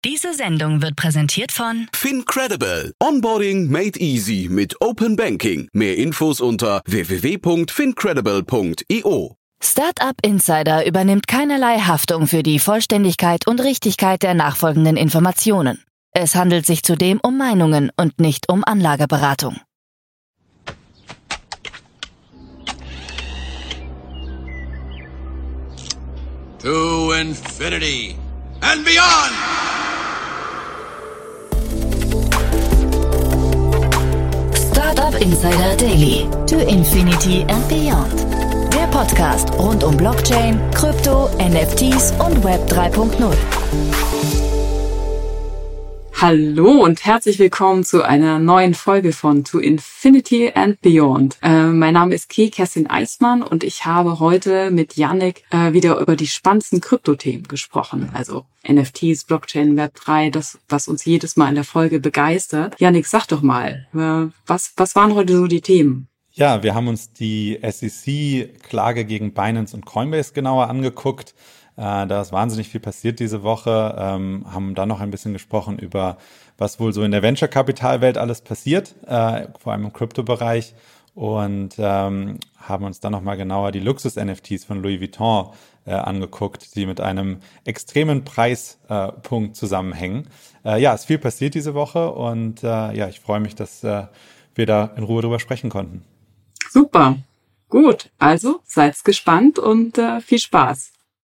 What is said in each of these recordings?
Diese Sendung wird präsentiert von FinCredible. Onboarding made easy mit Open Banking. Mehr Infos unter www.fincredible.io. Startup Insider übernimmt keinerlei Haftung für die Vollständigkeit und Richtigkeit der nachfolgenden Informationen. Es handelt sich zudem um Meinungen und nicht um Anlageberatung. To infinity and beyond! Startup Insider Daily. To Infinity and Beyond. Der Podcast rund um Blockchain, Krypto, NFTs und Web 3.0. Hallo und herzlich willkommen zu einer neuen Folge von To Infinity and Beyond. Mein Name ist Kerstin Eismann und ich habe heute mit Yannick wieder über die spannendsten Kryptothemen gesprochen. Also NFTs, Blockchain, Web 3, das, was uns jedes Mal in der Folge begeistert. Yannick, sag doch mal, was waren heute so die Themen? Ja, wir haben uns die SEC-Klage gegen Binance und Coinbase genauer angeguckt. Da ist wahnsinnig viel passiert diese Woche, haben dann noch ein bisschen gesprochen über, was wohl so in der Venture-Kapital-Welt alles passiert, vor allem im Kryptobereich, und haben uns dann nochmal genauer die Luxus-NFTs von Louis Vuitton angeguckt, die mit einem extremen Preispunkt zusammenhängen. Ja, ist viel passiert diese Woche und ich freue mich, dass wir da in Ruhe drüber sprechen konnten. Super, gut, also seid gespannt und viel Spaß.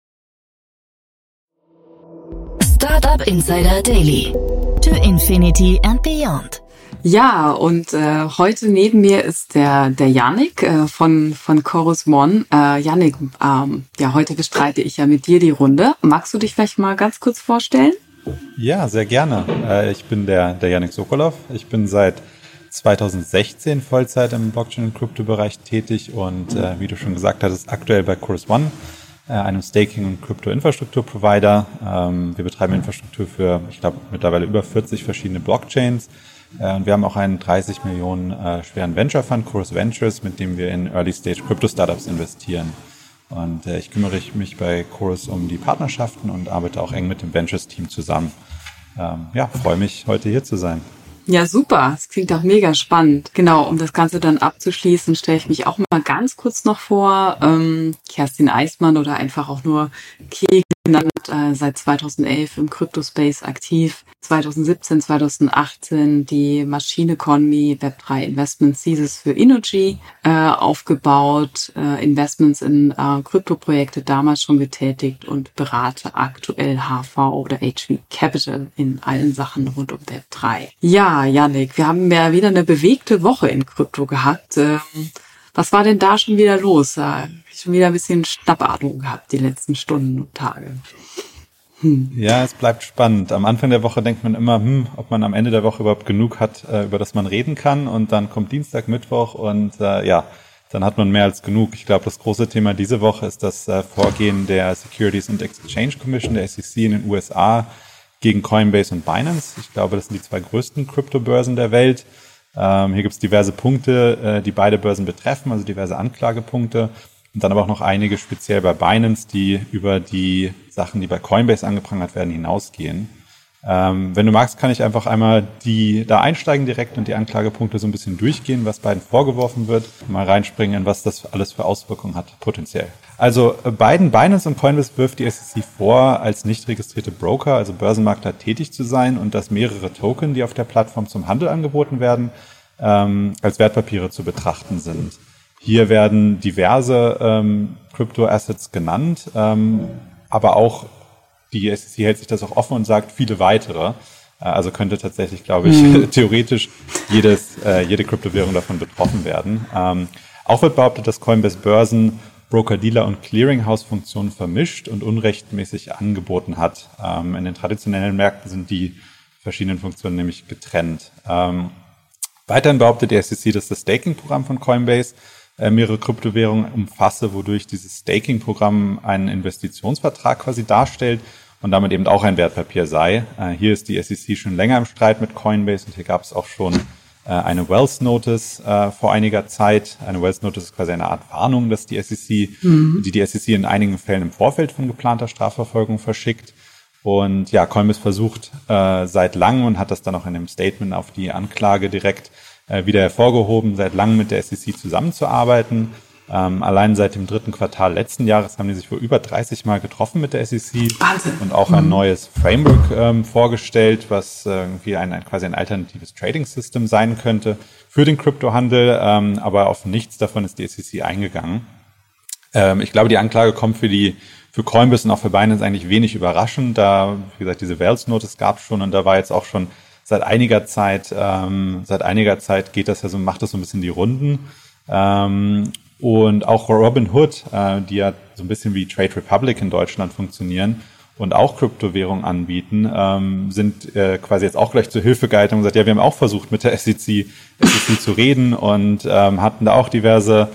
Startup Insider Daily. To Infinity and Beyond. Ja, und heute neben mir ist der Yannick von Chorus One. Yannick, heute bestreite ich ja mit dir die Runde. Magst du dich vielleicht mal ganz kurz vorstellen? Ja, sehr gerne. Ich bin der Yannick Sokolov. Ich bin seit 2016 Vollzeit im Blockchain- und Kryptobereich tätig und wie du schon gesagt hattest, aktuell bei Chorus One, einem Staking- und Krypto-Infrastruktur-Provider. Wir betreiben Infrastruktur für, ich glaube, mittlerweile über 40 verschiedene Blockchains. Und wir haben auch einen 30 Millionen schweren Venture-Fund, Chorus Ventures, mit dem wir in Early-Stage-Krypto-Startups investieren. Und ich kümmere mich bei Chorus um die Partnerschaften und arbeite auch eng mit dem Ventures-Team zusammen. Freue mich, heute hier zu sein. Ja, super. Das klingt auch mega spannend. Genau, um das Ganze dann abzuschließen, stelle ich mich auch mal ganz kurz noch vor. Kerstin Eismann oder einfach auch nur Ke genannt, seit 2011 im Crypto-Space aktiv. 2017, 2018 die Machine Economy Web 3 Investment Thesis für Innogy aufgebaut, Investments in Kryptoprojekte damals schon getätigt und berate aktuell HV oder HV Capital in allen Sachen rund um Web 3. Ja, Yannick, wir haben ja wieder eine bewegte Woche in Krypto gehabt. Was war denn da schon wieder los? Schon wieder ein bisschen Schnappatmung gehabt die letzten Stunden und Tage. Ja, es bleibt spannend. Am Anfang der Woche denkt man immer, ob man am Ende der Woche überhaupt genug hat, über das man reden kann. Und dann kommt Dienstag, Mittwoch und dann hat man mehr als genug. Ich glaube, das große Thema diese Woche ist das Vorgehen der Securities and Exchange Commission, der SEC in den USA, gegen Coinbase und Binance. Ich glaube, das sind die zwei größten Kryptobörsen der Welt. Hier gibt es diverse Punkte, die beide Börsen betreffen, also diverse Anklagepunkte. Und dann aber auch noch einige speziell bei Binance, die über die Sachen, die bei Coinbase angeprangert werden, hinausgehen. Wenn du magst, kann ich einfach einmal da einsteigen direkt und die Anklagepunkte so ein bisschen durchgehen, was beiden vorgeworfen wird, mal reinspringen, in was das alles für Auswirkungen hat, potenziell. Also Binance und Coinbase wirft die SEC vor, als nicht registrierte Broker, also Börsenmakler, tätig zu sein und dass mehrere Token, die auf der Plattform zum Handel angeboten werden, als Wertpapiere zu betrachten sind. Hier werden diverse Crypto-Assets genannt, aber auch die SEC hält sich das auch offen und sagt viele weitere. Also könnte tatsächlich, glaube ich, theoretisch jede Kryptowährung davon betroffen werden. Auch wird behauptet, dass Coinbase Börsen Broker-Dealer- und Clearinghouse-Funktionen vermischt und unrechtmäßig angeboten hat. In den traditionellen Märkten sind die verschiedenen Funktionen nämlich getrennt. Weiterhin behauptet die SEC, dass das Staking-Programm von Coinbase mehrere Kryptowährungen umfasse, wodurch dieses Staking-Programm einen Investitionsvertrag quasi darstellt und damit eben auch ein Wertpapier sei. Hier ist die SEC schon länger im Streit mit Coinbase und hier gab es auch schon eine Wealth Notice vor einiger Zeit. Eine Wealth Notice ist quasi eine Art Warnung, dass die SEC, die SEC in einigen Fällen im Vorfeld von geplanter Strafverfolgung verschickt. Und ja, Coinbase versucht seit langem und hat das dann auch in dem Statement auf die Anklage direkt wieder hervorgehoben, seit langem mit der SEC zusammenzuarbeiten. Allein seit dem 3. Quartal letzten Jahres haben die sich wohl über 30 Mal getroffen mit der SEC. Wahnsinn. Und auch ein neues Framework vorgestellt, was irgendwie quasi ein alternatives Trading-System sein könnte für den Kryptohandel, aber auf nichts davon ist die SEC eingegangen. Ich glaube, die Anklage kommt für Coinbase und auch für Binance eigentlich wenig überraschend, da, wie gesagt, diese Wells Notice gab es schon und da war jetzt auch schon seit einiger Zeit geht das ja so, macht das so ein bisschen die Runden. Und auch Robinhood, die ja so ein bisschen wie Trade Republic in Deutschland funktionieren und auch Kryptowährungen anbieten, sind quasi jetzt auch gleich zur Hilfe geeilt und gesagt, ja, wir haben auch versucht mit der SEC zu reden und hatten da auch diverse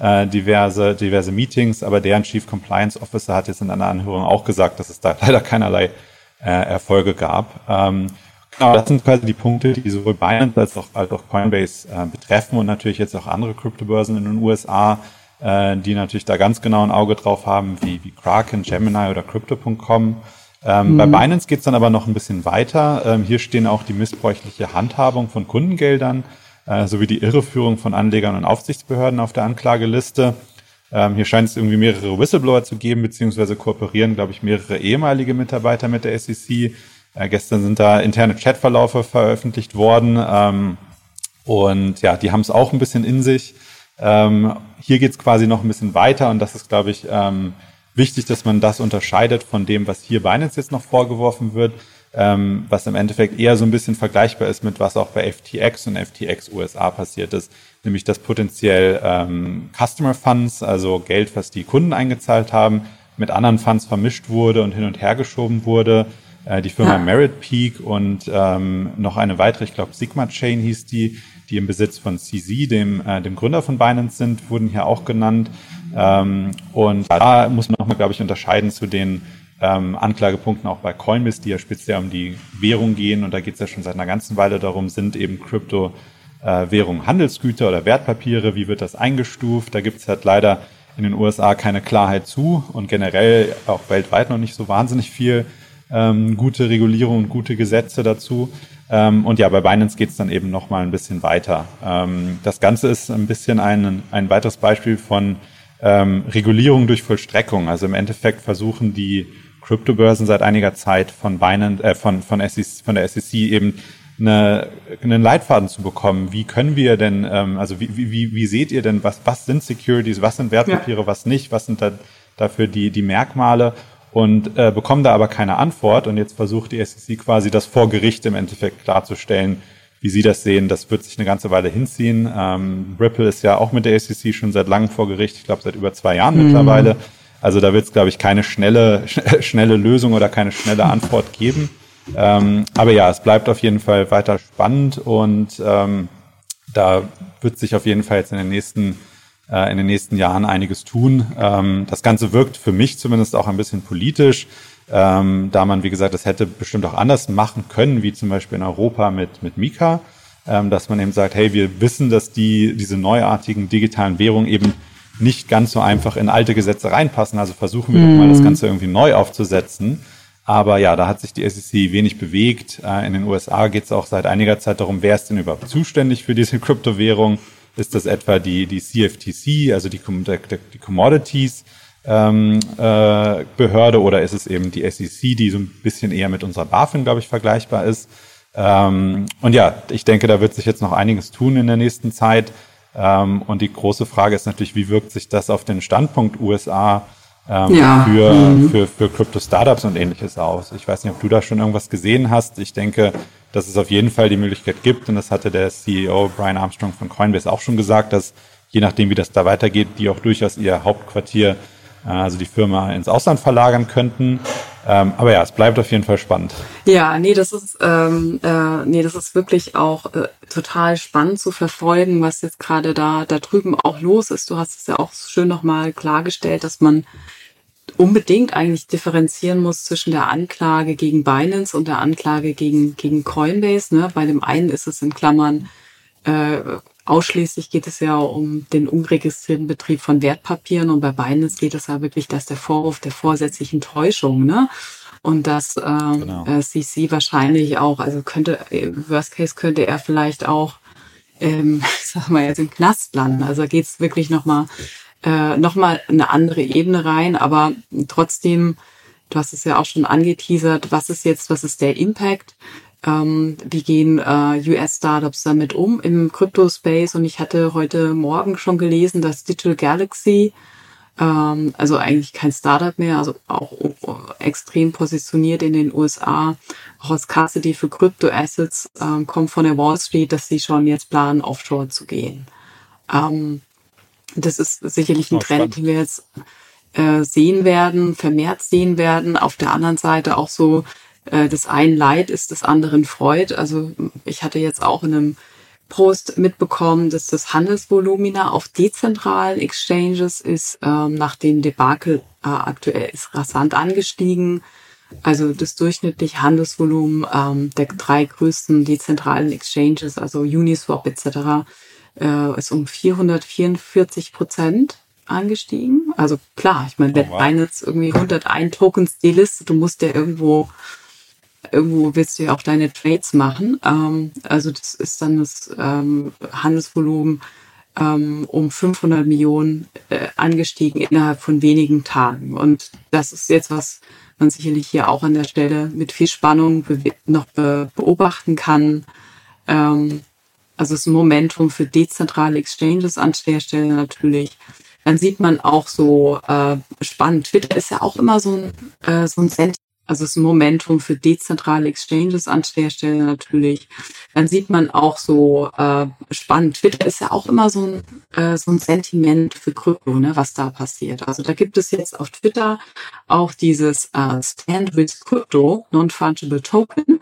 Meetings, aber deren Chief Compliance Officer hat jetzt in einer Anhörung auch gesagt, dass es da leider keinerlei Erfolge gab. Genau, das sind quasi die Punkte, die sowohl Binance als auch Coinbase betreffen und natürlich jetzt auch andere Kryptobörsen in den USA, die natürlich da ganz genau ein Auge drauf haben, wie Kraken, Gemini oder Crypto.com. Bei Binance geht's dann aber noch ein bisschen weiter. Hier stehen auch die missbräuchliche Handhabung von Kundengeldern sowie die Irreführung von Anlegern und Aufsichtsbehörden auf der Anklageliste. Hier scheint es irgendwie mehrere Whistleblower zu geben, beziehungsweise kooperieren, glaube ich, mehrere ehemalige Mitarbeiter mit der SEC. Gestern sind da interne Chatverläufe veröffentlicht worden und ja, die haben es auch ein bisschen in sich. Hier geht's quasi noch ein bisschen weiter und das ist, glaube ich, wichtig, dass man das unterscheidet von dem, was hier Binance jetzt noch vorgeworfen wird, was im Endeffekt eher so ein bisschen vergleichbar ist mit was auch bei FTX und FTX USA passiert ist, nämlich dass potenziell Customer Funds, also Geld, was die Kunden eingezahlt haben, mit anderen Funds vermischt wurde und hin und her geschoben wurde. Die Firma Merit Peak und noch eine weitere, ich glaube Sigma Chain hieß die im Besitz von CZ, dem Gründer von Binance sind, wurden hier auch genannt. Und da muss man nochmal, glaube ich, unterscheiden zu den Anklagepunkten auch bei Coinbase, die ja speziell um die Währung gehen. Und da geht es ja schon seit einer ganzen Weile darum, sind eben Kryptowährungen Handelsgüter oder Wertpapiere, wie wird das eingestuft? Da gibt es halt leider in den USA keine Klarheit zu und generell auch weltweit noch nicht so wahnsinnig viel gute Regulierung und gute Gesetze dazu. Und ja, bei Binance geht's dann eben noch mal ein bisschen weiter. Das Ganze ist ein bisschen ein weiteres Beispiel von Regulierung durch Vollstreckung. Also im Endeffekt versuchen die Kryptobörsen seit einiger Zeit von Binance, von der SEC eben einen Leitfaden zu bekommen. Wie können wir denn, also wie seht ihr denn, was sind Securities, was sind Wertpapiere, was nicht, was sind dafür die Merkmale? Und bekommen da aber keine Antwort. Und jetzt versucht die SEC quasi das vor Gericht im Endeffekt klarzustellen, wie sie das sehen. Das wird sich eine ganze Weile hinziehen. Ripple ist ja auch mit der SEC schon seit langem vor Gericht, ich glaube seit über 2 Jahren mittlerweile. Also da wird es, glaube ich, keine schnelle Lösung oder keine schnelle Antwort geben. Aber ja, es bleibt auf jeden Fall weiter spannend und da wird sich auf jeden Fall jetzt in den nächsten Jahren einiges tun. Das Ganze wirkt für mich zumindest auch ein bisschen politisch, da man, wie gesagt, das hätte bestimmt auch anders machen können, wie zum Beispiel in Europa mit Mika, dass man eben sagt, hey, wir wissen, dass diese neuartigen digitalen Währungen eben nicht ganz so einfach in alte Gesetze reinpassen, also versuchen wir doch mal das Ganze irgendwie neu aufzusetzen. Aber ja, da hat sich die SEC wenig bewegt. In den USA geht es auch seit einiger Zeit darum, wer ist denn überhaupt zuständig für diese Kryptowährung? Ist das etwa die CFTC, also die Commodities Behörde, oder ist es eben die SEC, die so ein bisschen eher mit unserer BaFin, glaube ich, vergleichbar ist? Und ja, ich denke, da wird sich jetzt noch einiges tun in der nächsten Zeit. Und die große Frage ist natürlich, wie wirkt sich das auf den Standpunkt USA für Krypto-Startups und Ähnliches aus? Ich weiß nicht, ob du da schon irgendwas gesehen hast. Ich denke, dass es auf jeden Fall die Möglichkeit gibt, und das hatte der CEO Brian Armstrong von Coinbase auch schon gesagt, dass je nachdem, wie das da weitergeht, die auch durchaus ihr Hauptquartier, also die Firma, ins Ausland verlagern könnten. Aber ja, es bleibt auf jeden Fall spannend. Ja, das ist wirklich auch total spannend zu verfolgen, was jetzt gerade da drüben auch los ist. Du hast es ja auch schön nochmal klargestellt, dass man unbedingt eigentlich differenzieren muss zwischen der Anklage gegen Binance und der Anklage gegen Coinbase. Ne? Bei dem einen ist es in Klammern ausschließlich geht es ja um den unregistrierten Betrieb von Wertpapieren, und bei Binance geht es ja wirklich, dass der Vorwurf der vorsätzlichen Täuschung, ne? und dass CC wahrscheinlich auch, also Worst Case könnte er vielleicht auch, sag mal jetzt im Knast landen. Also da geht's wirklich nochmal eine andere Ebene rein, aber trotzdem, du hast es ja auch schon angeteasert, was ist der Impact? Wie gehen US-Startups damit um im Crypto-Space? Und ich hatte heute Morgen schon gelesen, dass Digital Galaxy, also eigentlich kein Startup mehr, also auch extrem positioniert in den USA, auch als Custody für Crypto-Assets, kommt von der Wall Street, dass sie schon jetzt planen, offshore zu gehen. Das ist sicherlich ein Trend, den wir jetzt vermehrt sehen werden. Auf der anderen Seite auch so, das einen Leid ist des anderen Freud. Also ich hatte jetzt auch in einem Post mitbekommen, dass das Handelsvolumina auf dezentralen Exchanges ist nach dem Debakel aktuell ist rasant angestiegen. Also das durchschnittliche Handelsvolumen der 3 größten dezentralen Exchanges, also Uniswap etc., ist um 444% angestiegen. Also klar, ich meine, wenn Binance irgendwie 101 Tokens delistet, du musst ja irgendwo willst du ja auch deine Trades machen. Also das ist dann das Handelsvolumen um 500 Millionen angestiegen innerhalb von wenigen Tagen. Und das ist jetzt, was man sicherlich hier auch an der Stelle mit viel Spannung noch beobachten kann. Also es ist ein Momentum für dezentrale Exchanges an der Stelle natürlich. Dann sieht man auch so spannend, Twitter ist ja auch immer so ein Sentiment. Also es ist ein Momentum für dezentrale Exchanges an der Stelle natürlich. Dann sieht man auch so spannend, Twitter ist ja auch immer so ein Sentiment für Krypto, ne, was da passiert. Also da gibt es jetzt auf Twitter auch dieses Stand with Crypto, Non-Fungible Token,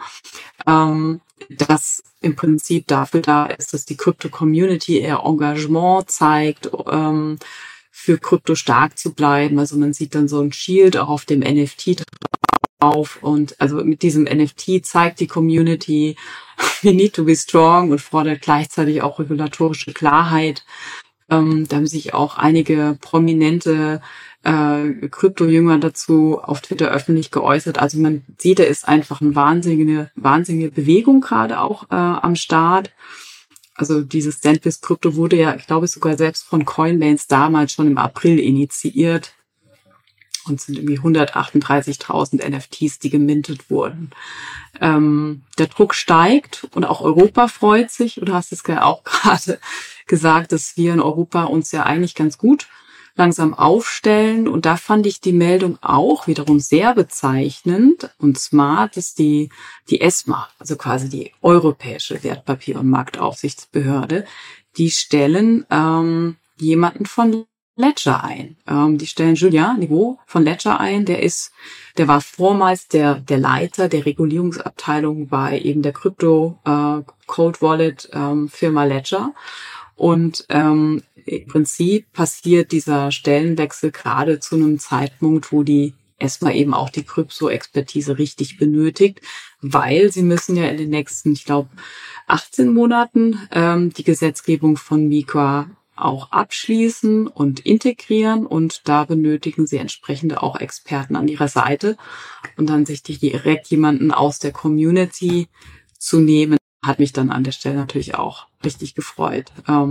das im Prinzip dafür da ist, dass die Krypto-Community ihr Engagement zeigt, für Krypto stark zu bleiben. Also man sieht dann so ein Shield auch auf dem NFT auf und also mit diesem NFT zeigt die Community, we need to be strong und fordert gleichzeitig auch regulatorische Klarheit. Da haben sich auch einige prominente Krypto-Jünger dazu auf Twitter öffentlich geäußert. Also man sieht, da ist einfach eine wahnsinnige Bewegung gerade auch am Start. Also dieses Stand with Crypto wurde ja, ich glaube, sogar selbst von Coinbase damals schon im April initiiert. Und sind irgendwie 138.000 NFTs, die gemintet wurden. Der Druck steigt und auch Europa freut sich. Du hast es ja auch gerade gesagt, dass wir in Europa uns ja eigentlich ganz gut langsam aufstellen. Und da fand ich die Meldung auch wiederum sehr bezeichnend und smart, dass die ESMA, also quasi die Europäische Wertpapier- und Marktaufsichtsbehörde, die stellen jemanden von Ledger ein. Die stellen Julien Niveau von Ledger ein. Der war vormals der Leiter der Regulierungsabteilung bei eben der Crypto Cold Wallet Firma Ledger. Und im Prinzip passiert dieser Stellenwechsel gerade zu einem Zeitpunkt, wo die ESMA eben auch die Krypto-Expertise richtig benötigt, weil sie müssen ja in den nächsten, ich glaube, 18 Monaten die Gesetzgebung von MiCA auch abschließen und integrieren und da benötigen sie entsprechende auch Experten an ihrer Seite und dann sich direkt jemanden aus der Community zu nehmen, hat mich dann an der Stelle natürlich auch richtig gefreut.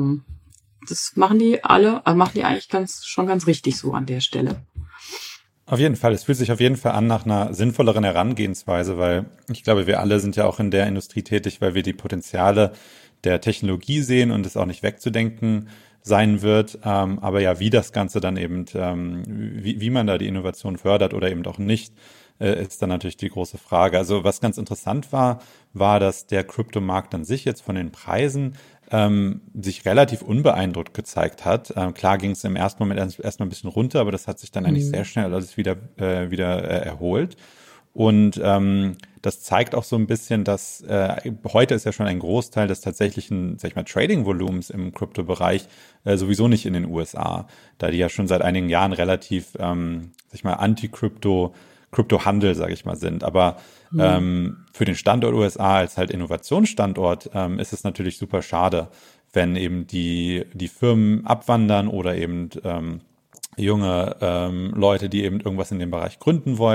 Das machen die eigentlich schon ganz richtig so an der Stelle. Auf jeden Fall. Es fühlt sich auf jeden Fall an nach einer sinnvolleren Herangehensweise, weil ich glaube, wir alle sind ja auch in der Industrie tätig, weil wir die Potenziale der Technologie sehen und es auch nicht wegzudenken sein wird. Aber ja, wie das Ganze dann eben, wie man da die Innovation fördert oder eben auch nicht, ist dann natürlich die große Frage. Also was ganz interessant war, dass der Kryptomarkt an sich jetzt von den Preisen sich relativ unbeeindruckt gezeigt hat. Klar ging es im ersten Moment erstmal ein bisschen runter, aber das hat sich dann eigentlich sehr schnell alles wieder erholt. Und das zeigt auch so ein bisschen, dass heute ist ja schon ein Großteil des tatsächlichen, sag ich mal, Trading-Volumens im Kryptobereich sowieso nicht in den USA, da die ja schon seit einigen Jahren relativ, sag ich mal, Kryptohandel, sage ich mal, sind. Aber für den Standort USA als halt Innovationsstandort ist es natürlich super schade, wenn eben die Firmen abwandern oder eben junge Leute, die eben irgendwas in dem Bereich gründen wollen,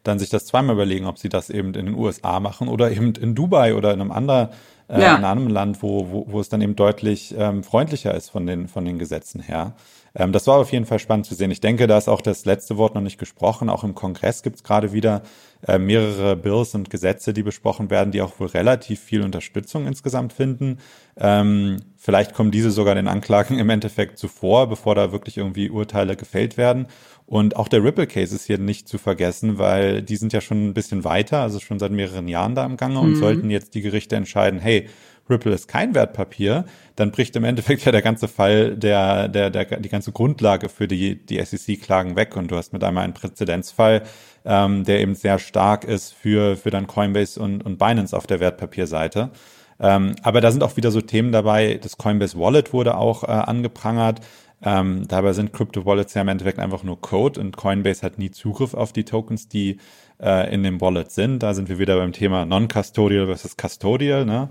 dann sich das zweimal überlegen, ob sie das eben in den USA machen oder eben in Dubai oder in einem anderen in einem anderen Land, wo es dann eben deutlich freundlicher ist von den Gesetzen her. Das war auf jeden Fall spannend zu sehen. Ich denke, da ist auch das letzte Wort noch nicht gesprochen. Auch im Kongress gibt es gerade wieder mehrere Bills und Gesetze, die besprochen werden, die auch wohl relativ viel Unterstützung insgesamt finden. Vielleicht kommen diese sogar den Anklagen im Endeffekt zuvor, bevor da wirklich irgendwie Urteile gefällt werden. Und auch der Ripple-Case ist hier nicht zu vergessen, weil die sind ja schon ein bisschen weiter, also schon seit mehreren Jahren da im Gange und sollten jetzt die Gerichte entscheiden, hey, Ripple ist kein Wertpapier, dann bricht im Endeffekt ja der ganze Fall, die ganze Grundlage für die SEC-Klagen weg und du hast mit einmal einen Präzedenzfall, der eben sehr stark ist für dann Coinbase und Binance auf der Wertpapierseite. Aber da sind auch wieder so Themen dabei, das Coinbase Wallet wurde auch angeprangert. Dabei sind Crypto-Wallets ja im Endeffekt einfach nur Code und Coinbase hat nie Zugriff auf die Tokens, die in dem Wallet sind. Da sind wir wieder beim Thema Non-Custodial versus Custodial, ne?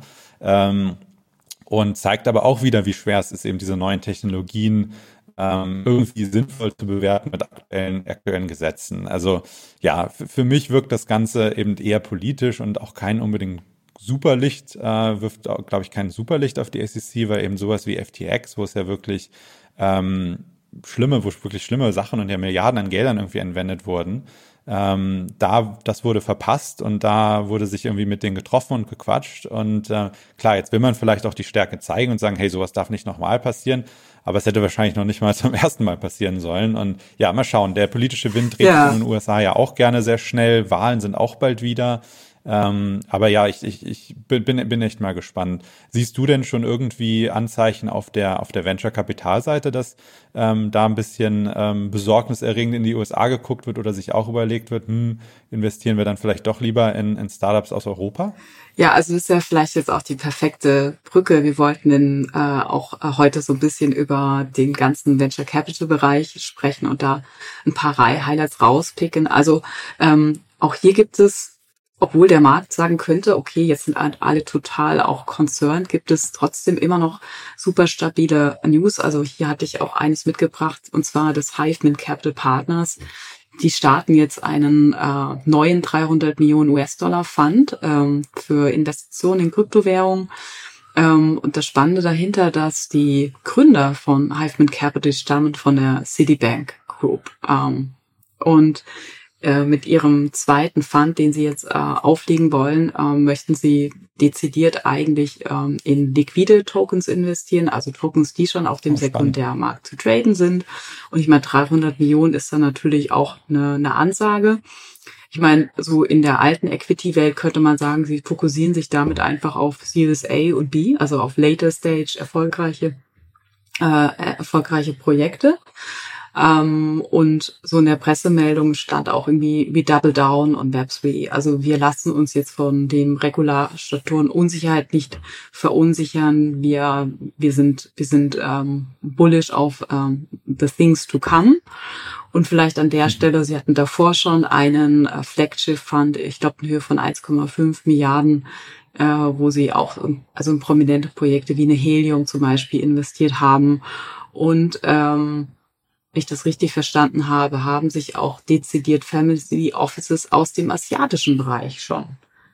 Und zeigt aber auch wieder, wie schwer es ist, eben diese neuen Technologien irgendwie sinnvoll zu bewerten mit aktuellen Gesetzen. Also ja, für mich wirkt das Ganze eben eher politisch und auch kein unbedingt Superlicht, wirft, glaube ich, kein Superlicht auf die SEC, weil eben sowas wie FTX, wo es ja wirklich wirklich schlimme Sachen und ja Milliarden an Geldern irgendwie entwendet wurden, das wurde verpasst und da wurde sich irgendwie mit denen getroffen und gequatscht und klar, jetzt will man vielleicht auch die Stärke zeigen und sagen, hey, sowas darf nicht nochmal passieren, aber es hätte wahrscheinlich noch nicht mal zum ersten Mal passieren sollen und ja, mal schauen, der politische Wind dreht in den USA ja auch gerne sehr schnell, Wahlen sind auch bald wieder. Aber ja, ich bin echt mal gespannt. Siehst du denn schon irgendwie Anzeichen auf der Venture-Kapitalseite, dass da ein bisschen besorgniserregend in die USA geguckt wird oder sich auch überlegt wird, investieren wir dann vielleicht doch lieber in Startups aus Europa? Ja, also das ist ja vielleicht jetzt auch die perfekte Brücke. Wir wollten auch heute so ein bisschen über den ganzen Venture Capital Bereich sprechen und da ein paar Highlights rauspicken. Also auch hier gibt es, obwohl der Markt sagen könnte, okay, jetzt sind alle total auch concerned, gibt es trotzdem immer noch super stabile News. Also hier hatte ich auch eines mitgebracht, und zwar das Hiveman Capital Partners. Die starten jetzt einen neuen 300 Millionen US-Dollar Fund für Investitionen in Kryptowährungen. Und das Spannende dahinter, dass die Gründer von Hiveman Capital stammen von der Citibank Group. Und mit ihrem zweiten Fund, den sie jetzt auflegen wollen, möchten sie dezidiert eigentlich in liquide Tokens investieren, also Tokens, die schon auf dem Sekundärmarkt zu traden sind. Und ich meine, 300 Millionen ist dann natürlich auch eine Ansage. Ich meine, so in der alten Equity-Welt könnte man sagen, sie fokussieren sich damit einfach auf Series A und B, also auf Later Stage erfolgreiche Projekte. Und so in der Pressemeldung stand auch irgendwie wie Double Down und Web3. Also wir lassen uns jetzt von dem Regulatoren Unsicherheit nicht verunsichern. Wir sind bullish auf the things to come. Und vielleicht an der Stelle, Sie hatten davor schon einen Flagship Fund, ich glaube in Höhe von 1,5 Milliarden, wo Sie auch also in prominente Projekte wie eine Helium zum Beispiel investiert haben. Und wenn ich das richtig verstanden habe, haben sich auch dezidiert Family Offices aus dem asiatischen Bereich schon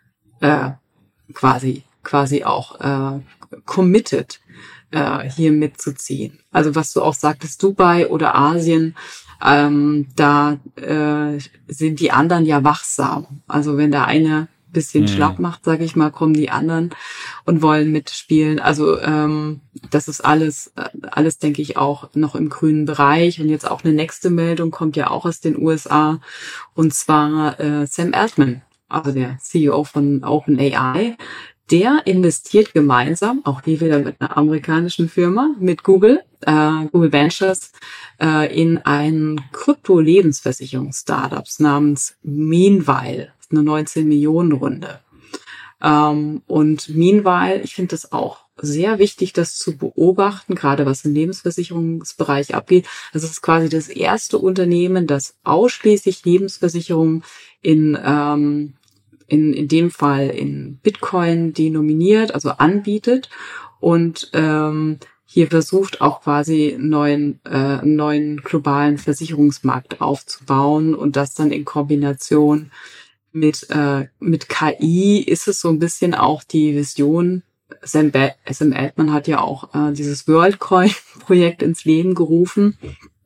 quasi auch committed hier mitzuziehen. Also was du auch sagtest, Dubai oder Asien, da sind die anderen ja wachsam. Also wenn der eine bisschen schlapp macht, sage ich mal, kommen die anderen und wollen mitspielen. Also das ist alles, denke ich, auch noch im grünen Bereich. Und jetzt auch eine nächste Meldung kommt ja auch aus den USA, und zwar Sam Altman, also der CEO von OpenAI. Der investiert gemeinsam, auch hier wieder mit einer amerikanischen Firma, mit Google Ventures, in ein Krypto-Lebensversicherungs-Startups namens Meanwhile. Eine 19-Millionen-Runde. Und Meanwhile, ich finde das auch sehr wichtig, das zu beobachten, gerade was im Lebensversicherungsbereich abgeht. Das ist quasi das erste Unternehmen, das ausschließlich Lebensversicherungen in dem Fall in Bitcoin denominiert, also anbietet und hier versucht auch quasi einen neuen globalen Versicherungsmarkt aufzubauen und das dann in Kombination mit KI ist es so ein bisschen auch die Vision. Sam Altman hat ja auch dieses WorldCoin-Projekt ins Leben gerufen.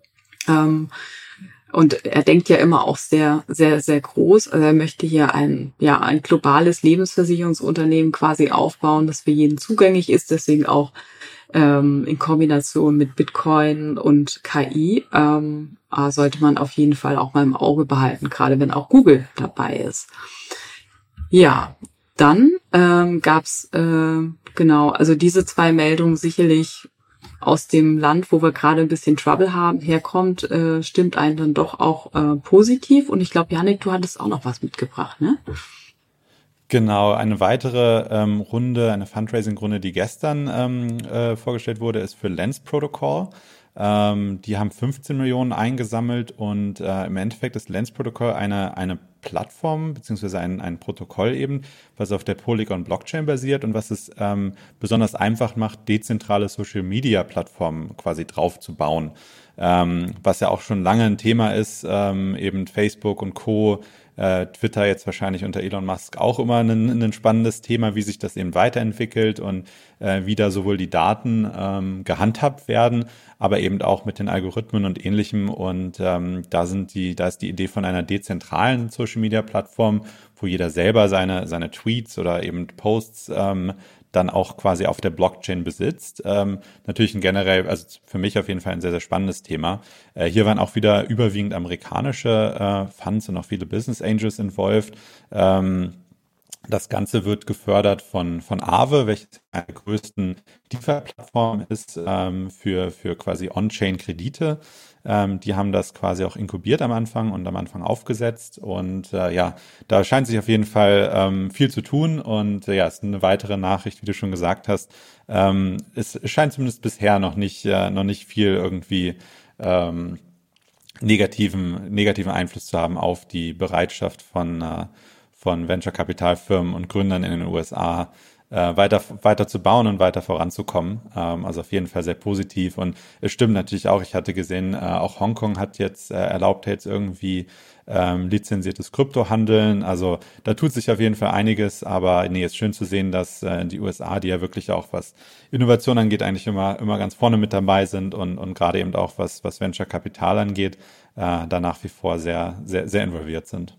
Und er denkt ja immer auch sehr, sehr, sehr groß. Also er möchte hier ein globales Lebensversicherungsunternehmen quasi aufbauen, das für jeden zugänglich ist. Deswegen auch in Kombination mit Bitcoin und KI sollte man auf jeden Fall auch mal im Auge behalten, gerade wenn auch Google dabei ist. Ja, dann gab's also diese zwei Meldungen sicherlich aus dem Land, wo wir gerade ein bisschen Trouble haben, herkommt, stimmt einen dann doch auch positiv. Und ich glaube, Jannik, du hattest auch noch was mitgebracht, ne? Genau, eine weitere eine Fundraising-Runde, die gestern vorgestellt wurde, ist für Lens Protocol. Die haben 15 Millionen eingesammelt und im Endeffekt ist Lens Protocol eine Plattform beziehungsweise ein Protokoll eben, was auf der Polygon-Blockchain basiert und was es besonders einfach macht, dezentrale Social-Media-Plattformen quasi drauf zu bauen. Was ja auch schon lange ein Thema ist, eben Facebook und Co., Twitter jetzt wahrscheinlich unter Elon Musk auch immer ein spannendes Thema, wie sich das eben weiterentwickelt und wie da sowohl die Daten gehandhabt werden, aber eben auch mit den Algorithmen und Ähnlichem. Und da ist die Idee von einer dezentralen Social-Media-Plattform, wo jeder selber seine Tweets oder eben Posts dann auch quasi auf der Blockchain besitzt. Natürlich also für mich auf jeden Fall ein sehr, sehr spannendes Thema. Hier waren auch wieder überwiegend amerikanische Funds und auch viele Business Angels involved. Das Ganze wird gefördert von Aave, welches eine der größten DeFi-Plattformen ist für quasi On-Chain-Kredite. Die haben das quasi auch inkubiert am Anfang und am Anfang aufgesetzt. Und da scheint sich auf jeden Fall viel zu tun. Und es ist eine weitere Nachricht, wie du schon gesagt hast. Es scheint zumindest bisher noch nicht viel irgendwie negativen Einfluss zu haben auf die Bereitschaft von Venture-Kapitalfirmen und Gründern in den USA weiter zu bauen und weiter voranzukommen. Also auf jeden Fall sehr positiv. Und es stimmt natürlich auch, ich hatte gesehen, auch Hongkong hat jetzt erlaubt jetzt irgendwie lizenziertes Kryptohandeln. Also da tut sich auf jeden Fall einiges. Aber nee, ist schön zu sehen, dass die USA, die ja wirklich auch was Innovation angeht, eigentlich immer ganz vorne mit dabei sind und gerade eben auch was Venture-Kapital angeht, da nach wie vor sehr, sehr, sehr involviert sind.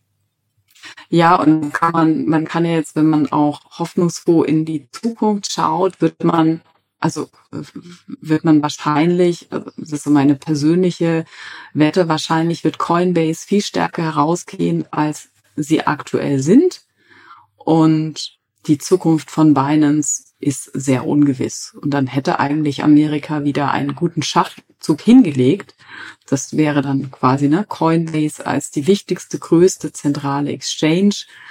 Ja, und man kann ja jetzt, wenn man auch hoffnungsfroh in die Zukunft schaut, wird man wahrscheinlich, das ist so meine persönliche Wette, wahrscheinlich wird Coinbase viel stärker herausgehen, als sie aktuell sind. Und die Zukunft von Binance ist sehr ungewiss. Und dann hätte eigentlich Amerika wieder einen guten Schachzug hingelegt. Das wäre dann quasi Coinbase als die wichtigste, größte zentrale Exchange,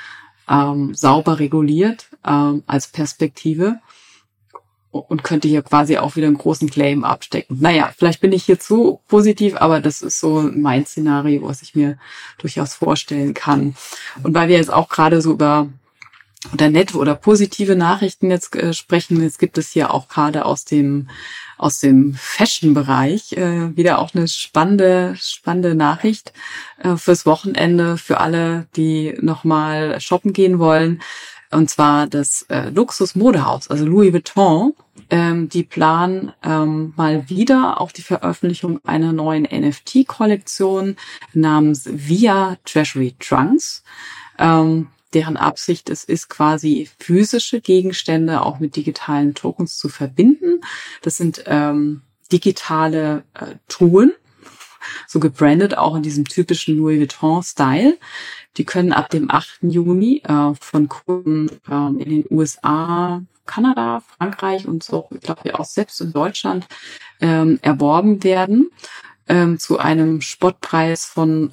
sauber reguliert als Perspektive und könnte hier quasi auch wieder einen großen Claim abstecken. Naja, vielleicht bin ich hier zu positiv, aber das ist so mein Szenario, was ich mir durchaus vorstellen kann. Und weil wir jetzt auch gerade so über nette oder positive Nachrichten jetzt sprechen. Jetzt gibt es hier auch gerade aus dem Fashion-Bereich wieder auch eine spannende Nachricht fürs Wochenende, für alle, die nochmal shoppen gehen wollen. Und zwar das Luxus-Modehaus, also Louis Vuitton. Die planen mal wieder auch die Veröffentlichung einer neuen NFT-Kollektion namens Via Treasury Trunks. Deren Absicht es ist, quasi physische Gegenstände auch mit digitalen Tokens zu verbinden. Das sind digitale Truhen, so gebrandet auch in diesem typischen Louis Vuitton-Style. Die können ab dem 8. Juni von Kunden in den USA, Kanada, Frankreich und so, ich glaube ja auch selbst in Deutschland erworben werden zu einem Spottpreis von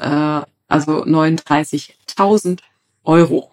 39.000 Euro.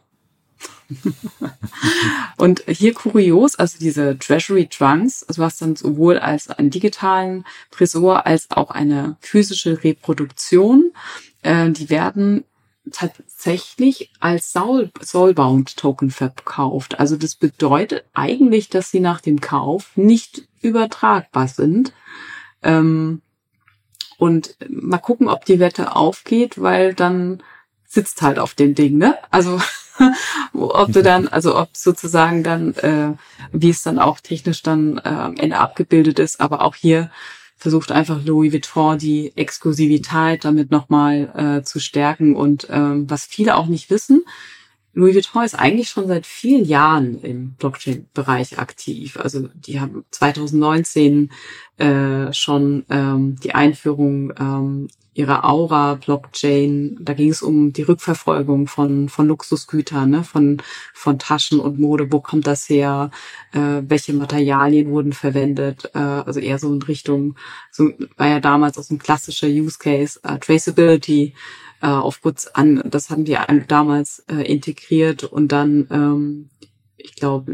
Und hier kurios, also diese Treasury Trunks, also was dann sowohl als einen digitalen Tresor als auch eine physische Reproduktion, die werden tatsächlich als Soulbound Token verkauft. Also das bedeutet eigentlich, dass sie nach dem Kauf nicht übertragbar sind. Und mal gucken, ob die Wette aufgeht, weil dann sitzt halt auf dem Ding, ne? Also ob sozusagen dann, wie es dann auch technisch dann am Ende abgebildet ist, aber auch hier versucht einfach Louis Vuitton die Exklusivität damit nochmal zu stärken. Und was viele auch nicht wissen, Louis Vuitton ist eigentlich schon seit vielen Jahren im Blockchain-Bereich aktiv. Also die haben 2019 schon die Einführung ihrer Aura-Blockchain, da ging es um die Rückverfolgung von Luxusgütern, ne? Von Taschen und Mode, wo kommt das her, welche Materialien wurden verwendet, also eher so in Richtung, so war ja damals auch so ein klassischer Use Case, Traceability, das haben die damals integriert und dann, ich glaube,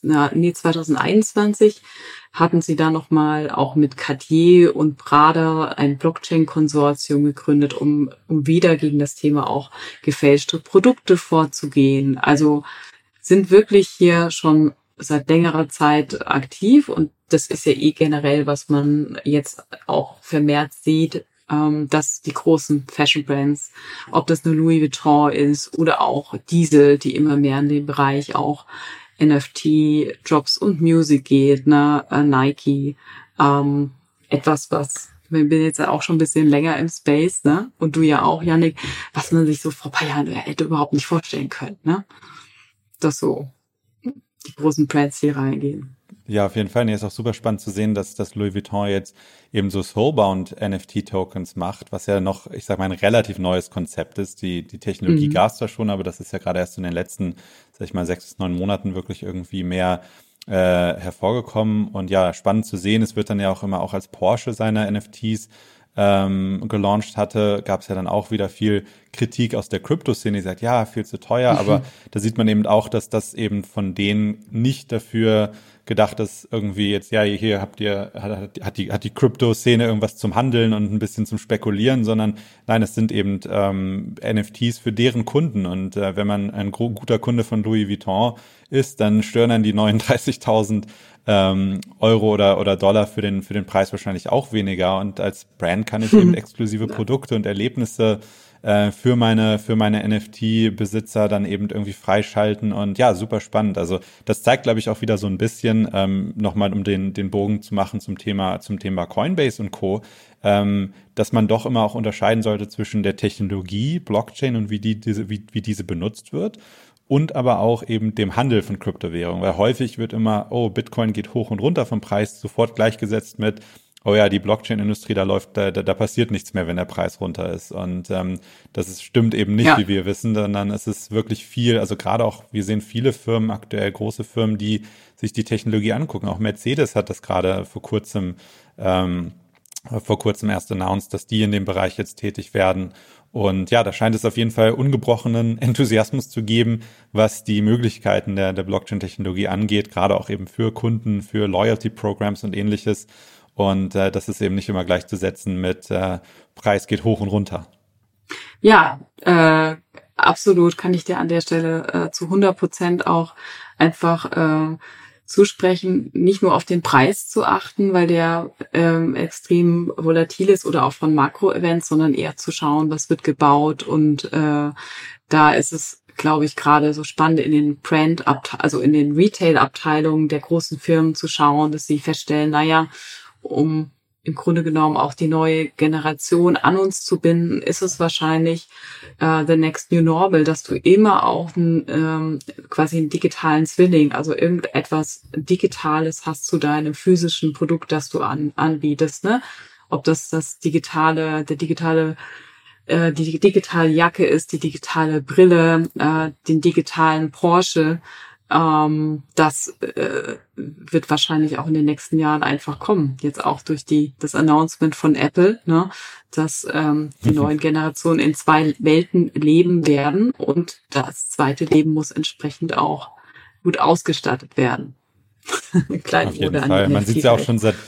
2021 hatten sie da nochmal auch mit Cartier und Prada ein Blockchain-Konsortium gegründet, um wieder gegen das Thema auch gefälschte Produkte vorzugehen. Also sind wirklich hier schon seit längerer Zeit aktiv und das ist ja generell, was man jetzt auch vermehrt sieht, dass die großen Fashion-Brands, ob das eine Louis Vuitton ist oder auch Diesel, die immer mehr in den Bereich auch NFT, Drops und Music geht, ne, Nike, etwas, was, ich bin jetzt auch schon ein bisschen länger im Space, ne, und du ja auch, Yannick, was man sich so vor ein paar Jahren hätte überhaupt nicht vorstellen können, ne, dass so die großen Brands hier reingehen. Ja, auf jeden Fall. Nee, ist auch super spannend zu sehen, dass Louis Vuitton jetzt eben so Soulbound NFT-Tokens macht, was ja noch, ich sag mal, ein relativ neues Konzept ist. Die Technologie gab's zwar schon, aber das ist ja gerade erst in den letzten, sag ich mal, 6 bis 9 Monaten wirklich irgendwie mehr hervorgekommen. Und ja, spannend zu sehen. Es wird dann ja auch immer auch als Porsche seine NFTs gelauncht hatte, gab es ja dann auch wieder viel Kritik aus der Krypto-Szene, die sagt, ja, viel zu teuer, aber da sieht man eben auch, dass das eben von denen nicht dafür gedacht ist, irgendwie jetzt, ja, hier hat die Krypto-Szene irgendwas zum Handeln und ein bisschen zum Spekulieren, sondern nein, es sind eben NFTs für deren Kunden und wenn man ein guter Kunde von Louis Vuitton ist, dann stören dann die 39.000 Euro oder Dollar für den Preis wahrscheinlich auch weniger und als Brand kann ich eben exklusive Produkte und Erlebnisse für meine NFT-Besitzer dann eben irgendwie freischalten und ja, super spannend. Also das zeigt, glaube ich, auch wieder so ein bisschen, nochmal um den Bogen zu machen zum Thema Coinbase und Co., dass man doch immer auch unterscheiden sollte zwischen der Technologie, Blockchain und wie diese benutzt wird und aber auch eben dem Handel von Kryptowährungen, weil häufig wird immer, Bitcoin geht hoch und runter vom Preis, sofort gleichgesetzt mit, oh ja, die Blockchain-Industrie, da passiert nichts mehr, wenn der Preis runter ist. Und stimmt eben nicht, wie wir wissen, sondern es ist wirklich viel, also gerade auch, wir sehen viele Firmen aktuell, große Firmen, die sich die Technologie angucken. Auch Mercedes hat das gerade vor kurzem erst announced, dass die in dem Bereich jetzt tätig werden. Und ja, da scheint es auf jeden Fall ungebrochenen Enthusiasmus zu geben, was die Möglichkeiten der Blockchain-Technologie angeht, gerade auch eben für Kunden, für Loyalty-Programs und ähnliches. Und das ist eben nicht immer gleichzusetzen mit Preis geht hoch und runter. Ja, absolut kann ich dir an der Stelle zu 100% auch einfach zusprechen, nicht nur auf den Preis zu achten, weil der extrem volatil ist oder auch von Makro-Events, sondern eher zu schauen, was wird gebaut und da ist es, glaube ich, gerade so spannend in den also in den Retail-Abteilungen der großen Firmen zu schauen, dass sie feststellen, um im Grunde genommen auch die neue Generation an uns zu binden, ist es wahrscheinlich the next new normal, dass du immer auch quasi einen digitalen Zwilling, also irgendetwas Digitales hast zu deinem physischen Produkt, das du anbietest, ne? Ob das die digitale Jacke ist, die digitale Brille, den digitalen Porsche. Das wird wahrscheinlich auch in den nächsten Jahren einfach kommen. Jetzt auch durch das Announcement von Apple, ne, dass die neuen Generationen in 2 Welten leben werden und das zweite Leben muss entsprechend auch gut ausgestattet werden. Auf jeden Fall. Man sieht es ja auch schon seit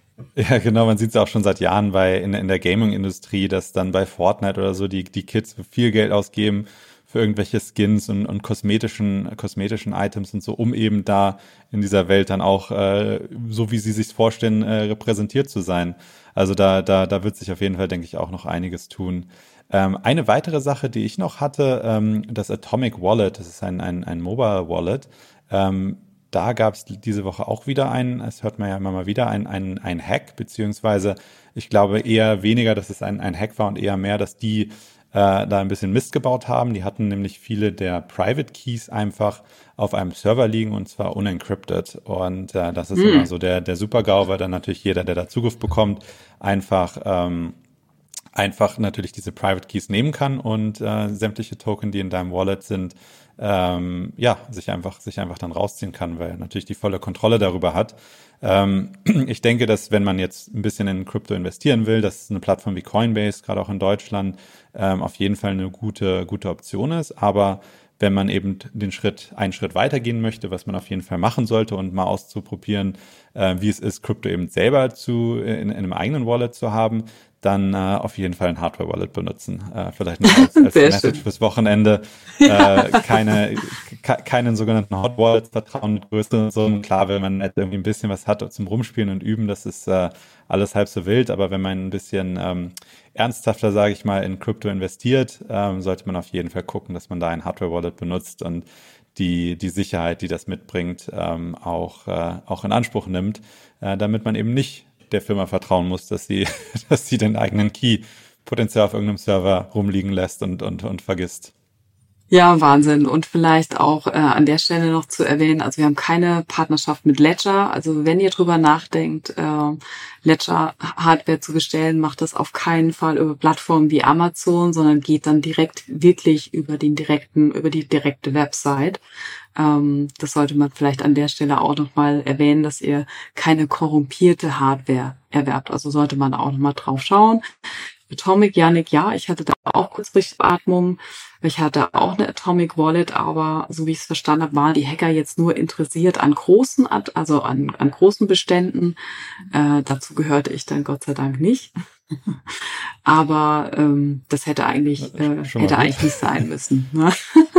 Jahren in der Gaming-Industrie, dass dann bei Fortnite oder so die Kids viel Geld ausgeben für irgendwelche Skins und kosmetischen Items und so, um eben da in dieser Welt dann auch, so wie sie sich vorstellen, repräsentiert zu sein. Also da wird sich auf jeden Fall, denke ich, auch noch einiges tun. Eine weitere Sache, die ich noch hatte, das Atomic Wallet, das ist ein Mobile Wallet. Da gab es diese Woche auch wieder es hört man ja immer mal wieder, ein Hack, beziehungsweise ich glaube eher weniger, dass es ein Hack war und eher mehr, dass die da ein bisschen Mist gebaut haben. Die hatten nämlich viele der Private Keys einfach auf einem Server liegen und zwar unencrypted. Und das ist immer so der Super-GAU, weil dann natürlich jeder, der da Zugriff bekommt, einfach natürlich diese Private Keys nehmen kann und sämtliche Token, die in deinem Wallet sind, sich einfach dann rausziehen kann, weil er natürlich die volle Kontrolle darüber hat. Ich denke, dass wenn man jetzt ein bisschen in Krypto investieren will, dass eine Plattform wie Coinbase, gerade auch in Deutschland, auf jeden Fall eine gute Option ist. Aber wenn man eben einen Schritt weitergehen möchte, was man auf jeden Fall machen sollte und mal auszuprobieren, wie es ist, Krypto eben selber in einem eigenen Wallet zu haben, dann auf jeden Fall ein Hardware-Wallet benutzen. Vielleicht noch als Message fürs Wochenende. Keinen sogenannten Hot Wallet vertrauen mit größeren Summen. Klar, wenn man irgendwie ein bisschen was hat zum Rumspielen und Üben, das ist alles halb so wild. Aber wenn man ein bisschen ernsthafter, sage ich mal, in Krypto investiert, sollte man auf jeden Fall gucken, dass man da ein Hardware-Wallet benutzt und die Sicherheit, die das mitbringt, auch in Anspruch nimmt, damit man eben nicht der Firma vertrauen muss, dass sie den eigenen Key potenziell auf irgendeinem Server rumliegen lässt und vergisst. Ja, Wahnsinn. Und vielleicht auch an der Stelle noch zu erwähnen, also wir haben keine Partnerschaft mit Ledger. Also wenn ihr drüber nachdenkt, Ledger-Hardware zu bestellen, macht das auf keinen Fall über Plattformen wie Amazon, sondern geht dann direkt wirklich über die direkte Website. Das sollte man vielleicht an der Stelle auch nochmal erwähnen, dass ihr keine korrumpierte Hardware erwerbt. Also sollte man auch nochmal drauf schauen. Atomic, Yannick, ja, ich hatte da auch kurzfristig Beatmung. Ich hatte auch eine Atomic Wallet, aber so wie ich es verstanden habe, waren die Hacker jetzt nur interessiert an großen Beständen. Dazu gehörte ich dann Gott sei Dank nicht. Aber das hätte eigentlich nicht sein müssen. Ne?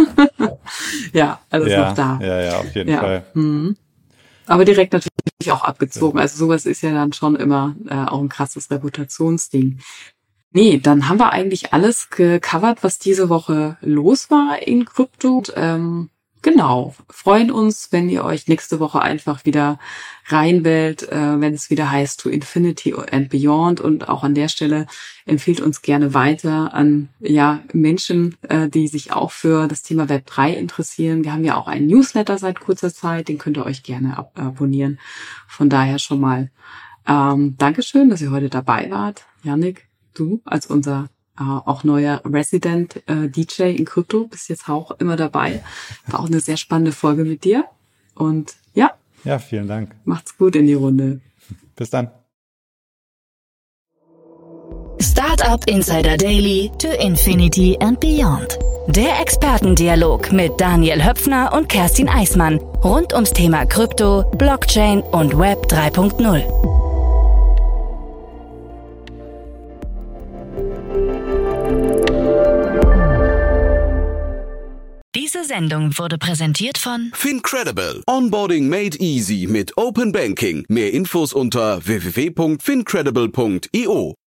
Ja, also ist noch da. Ja, auf jeden Fall. Aber direkt natürlich auch abgezogen. Also sowas ist ja dann schon immer auch ein krasses Reputationsding. Nee, dann haben wir eigentlich alles gecovert, was diese Woche los war in Krypto. Und, genau, freuen uns, wenn ihr euch nächste Woche einfach wieder reinwählt, wenn es wieder heißt To Infinity and Beyond. Und auch an der Stelle empfiehlt uns gerne weiter an Menschen, die sich auch für das Thema Web3 interessieren. Wir haben ja auch einen Newsletter seit kurzer Zeit, den könnt ihr euch gerne abonnieren. Von daher schon mal Dankeschön, dass ihr heute dabei wart. Yannick, du als unser auch neuer Resident DJ in Krypto, bist jetzt auch immer dabei. War auch eine sehr spannende Folge mit dir. Und ja, vielen Dank. Macht's gut in die Runde. Bis dann. Startup Insider Daily to Infinity and Beyond. Der Expertendialog mit Daniel Höpfner und Kerstin Eismann rund ums Thema Krypto, Blockchain und Web 3.0. Diese Sendung wurde präsentiert von FinCredible. Onboarding made easy mit Open Banking. Mehr Infos unter www.fincredible.io.